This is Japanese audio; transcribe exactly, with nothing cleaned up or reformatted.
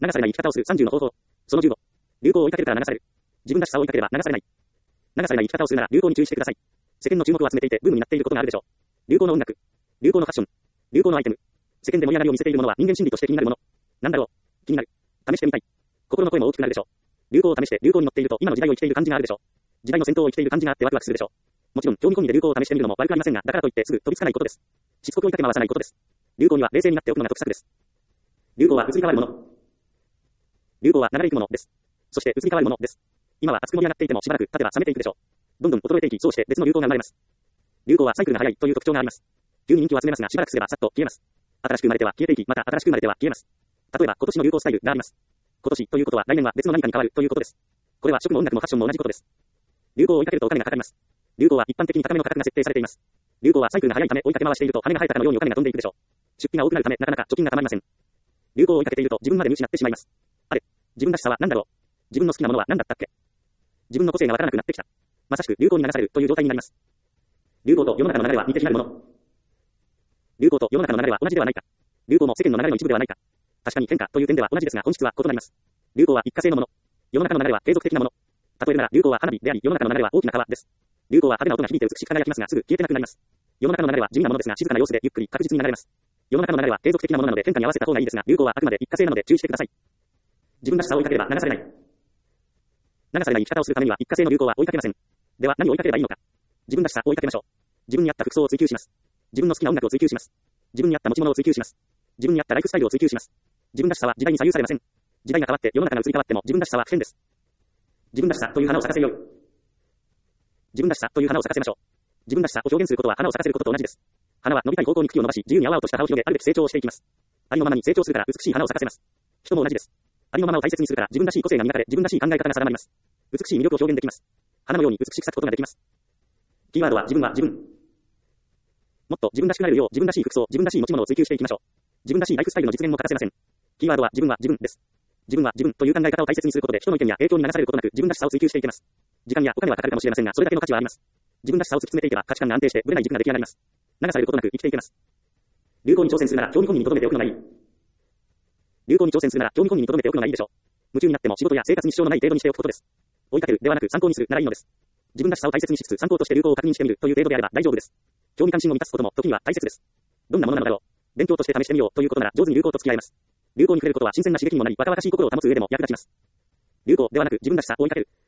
流されない生き方をするさんじゅうの方法。そのじゅうご。流行を追いかけるから流される。自分らしさを追いかければ流されない。流されない生き方をするなら流行に注意してください。世間の注目を集めていてブームになっていることがあるでしょう。流行の音楽。流行のファッション。流行のアイテム。世間で盛り上がりを見せているものは人間心理として気になるもの。なんだろう。気になる。試してみたい。心の声も大きくなるでしょう。流行を試して流行に乗っていると今の時代を生きている感じがあるでしょう。時代の先頭を生きている感じがあってワクワクするでしょう。もちろん興味込みで流行を試してみるのも悪くありませんが、だからといってすぐ飛びつかないことです。しつこく追いかけ回さないことです。流行には冷静になっておくのが得策です。流行は移り変わるもの。流行は流れ行くものです。そして移り変わるものです。今は熱く盛り上がっていてもしばらく経てば冷めていくでしょう。どんどん衰えていき、そうして別の流行が生まれます。流行はサイクルが速いという特徴があります。急に人気を集めますがしばらくすればさっと消えます。新しく生まれては消えていき、また新しく生まれては消えます。例えば今年の流行スタイルがあります。今年ということは来年は別の何かに変わるということです。これは食も音楽もファッションも同じことです。流行を追いかけるとお金がかかります。流行は一般的に高めの価格が設定されています。流行はサイクルが速いため追いかけ回していると羽が生えたかのようにお金が飛んでいくでしょう。出費が多くなるためなかなか貯金がたまりません。流行を追いかけていると自分まで見失ってしまいます。あれ、自分らしさは何だろう。自分の好きなものは何だったっけ。自分の個性がわからなくなってきた。まさしく流行に流されるという状態になります。流行と世の中の流れは似て非なるもの。流行と世の中の流れは同じではないか。流行も世間の流れの一部ではないか。確かに変化という点では同じですが本質は異なります。流行は一過性のもの。世の中の流れは継続的なもの。例えるなら流行は花火であり、世の中の流れは大きな川です。流行は派手な音が響いて美しく輝きますがすぐ消えてなくなります。世の中の流れは地味なものですが静かな様子でゆっくり確実に流れます。世の中の流れは継続的なものなので変化に合わせた方がいいですが、流行はあくまで一過性なので注意してください。自分らしさを追いかければ流されない。流されない生き方をするためには一過性の流行は追いかけません。では何を追いかければいいのか。自分らしさを追いかけましょう。自分に合った服装を追求します。自分の好きな音楽を追求します。自分に合った持ち物を追求します。自分に合ったライフスタイルを追求します。自分らしさは時代に左右されません。時代が変わって世の中が移り変わっても自分らしさは不変です。自分らしさという花を咲かせよう。自分らしさという花を咲かせましょう。自分らしさを表現することは花を咲かせることと同じです。花は伸びたい方向に茎を伸ばし自由に青々とした葉を広げあるべき成長をしていきます。ありのままに成長するから美しい花を咲かせます。人も同じです。ありのままを大切にするから自分らしい個性が磨かれ自分らしい考え方が定まります。美しい魅力を表現できます。花のように美しく咲くことができます。キーワードは自分は自分。もっと自分らしくなれるよう自分らしい服装、自分らしい持ち物を追求していきましょう。自分らしいライフスタイルの実現も欠かせません。キーワードは自分は自分です。自分は自分という考え方を大切にすることで人の意見や影響に流されることなく自分らしさを追求していけます。時間やお金はかかるかもしれませんがそれだけの価値はあります。自分らしさを突き詰めていけば価値観が安定してブレない軸が出来上がります。流されることなく生きていけます。流行に挑戦するなら興味本位に留めておくのがいい。流行に挑戦するなら興味本位に留めておくのがいいでしょう。夢中になっても仕事や生活に支障のない程度にしておくことです。追いかけるではなく参考にするならいいのです。自分らしさを大切にしつつ参考として流行を確認してみるという程度であれば大丈夫です。興味関心を満たすことも時には大切です。どんなものなのだろう。勉強として試してみようということなら上手に流行と付き合えます。流行に触れることは新鮮な刺激にもなり若々しい心を保つ上でも役立ちます。流行ではなく自分らしさを追いかける。